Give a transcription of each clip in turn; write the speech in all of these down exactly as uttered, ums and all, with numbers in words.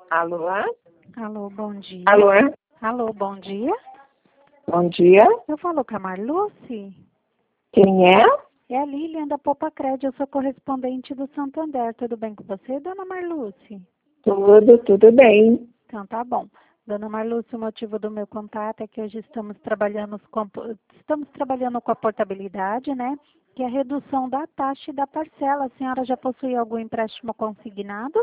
Alô? Alô, bom dia. Alô? Alô, bom dia. Bom dia. Eu falo com a Marluce? Quem é? É a Lilian da Popa Crédito, eu sou correspondente do Santander. Tudo bem com você, dona Marluce? Tudo, tudo bem. Então tá bom. Dona Marluce, o motivo do meu contato é que hoje estamos trabalhando com, estamos trabalhando com a portabilidade, né? Que é a redução da taxa e da parcela. A senhora já possui algum empréstimo consignado?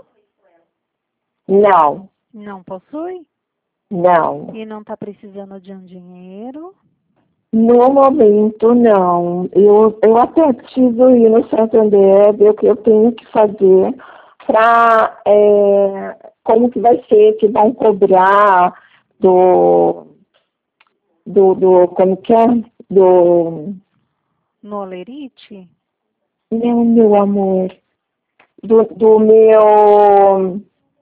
Não, Não possui? não. E não está precisando de um dinheiro? No momento, não. Eu, eu até preciso ir no Santander, ver o que eu tenho que fazer para, é, como que vai ser, se vão cobrar do, do, do como que é? Do, No Olerite? não, meu amor, do, do meu...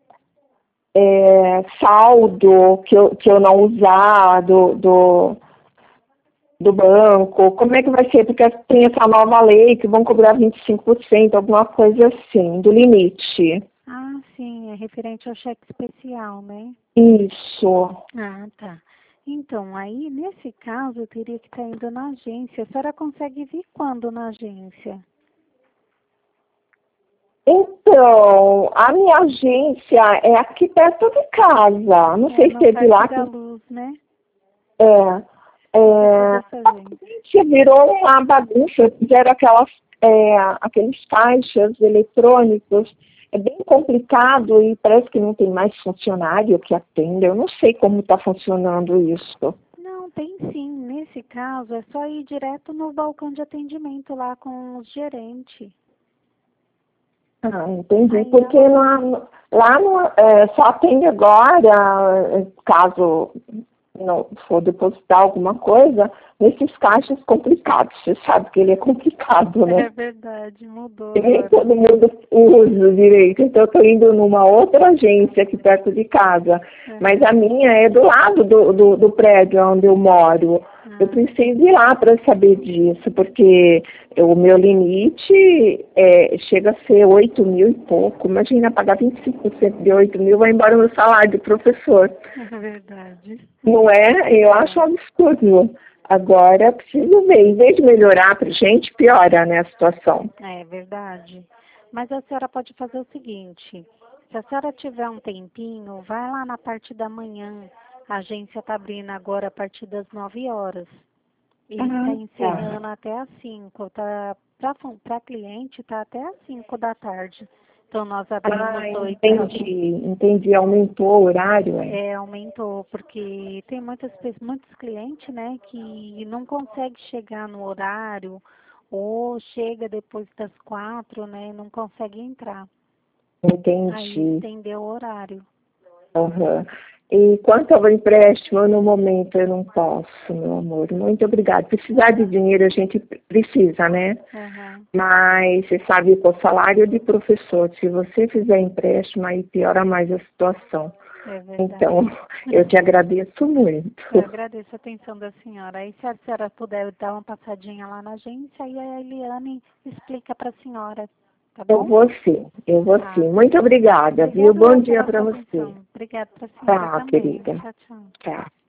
É, saldo que eu, que eu não usar do, do, do banco, como é que vai ser? Porque tem essa nova lei que vão cobrar vinte e cinco por cento, alguma coisa assim, do limite. Ah, sim, é referente ao cheque especial, né? Isso. Ah, tá. Então, aí, nesse caso, eu teria que estar indo na agência. A senhora consegue vir quando na agência? Então, a minha agência é aqui perto de casa. Não É, sei se no teve lá. Parque Que, da Luz, né? é, Fica é, dessa agência. gente, virou uma bagunça, fizeram aquelas, é, aqueles caixas eletrônicos, é bem complicado e parece que não tem mais funcionário que atenda, eu não sei como está funcionando isso. Não, tem sim. Nesse caso, é só ir direto no balcão de atendimento lá com os gerentes. Ah, entendi, Aí porque ela... lá, no- lá no, é, só atende agora, caso não for depositar alguma coisa, nesses caixas complicados. Você sabe que ele é complicado, né? É verdade, mudou E nem agora, todo né? mundo usa direito. Então, eu estou indo numa outra agência aqui perto de casa. Mas a Uhum. minha é do lado do, do, do prédio onde eu moro. Eu Ah, preciso ir lá para saber disso, porque o meu limite é, chega a ser oito mil e pouco. Imagina, pagar vinte e cinco por cento de oito mil, vai embora o meu salário de professor. é verdade. Não é? Eu acho um É. absurdo. Agora, preciso ver. Em vez de melhorar para a gente, piora, né, a situação. É verdade. Mas a senhora pode fazer o seguinte, se a senhora tiver um tempinho, vai lá na parte da manhã. A agência está abrindo agora a partir das nove horas. E está Ah, tá. encerrando até às cinco. Tá, para cliente está até às cinco da tarde. Então nós abrimos Ah, oito. entendi, entendi. Aumentou o horário, é? É, aumentou, porque tem muitas, pe- muitos clientes, né, que não conseguem chegar no horário ou chega depois das quatro, né, não consegue entrar. Aí Entendi. estendeu o horário. Aham. E quanto ao empréstimo, no momento eu não posso, meu amor. Muito obrigada. Precisar de dinheiro a gente precisa, né? Aham, Mas você sabe que o salário de professor, se você fizer empréstimo, aí piora mais a situação. é verdade. Então, eu te agradeço muito. Eu agradeço a atenção da senhora. Aí se a senhora puder dar uma passadinha lá na agência, aí a Eliane explica para a senhora, tá Eu bom? vou sim, eu vou Tá. sim. Muito obrigada, viu? Obrigada Bom eu dia pela para sua você. atenção. Obrigada para a senhora Tá, também. querida. Tchau, tchau. Tá.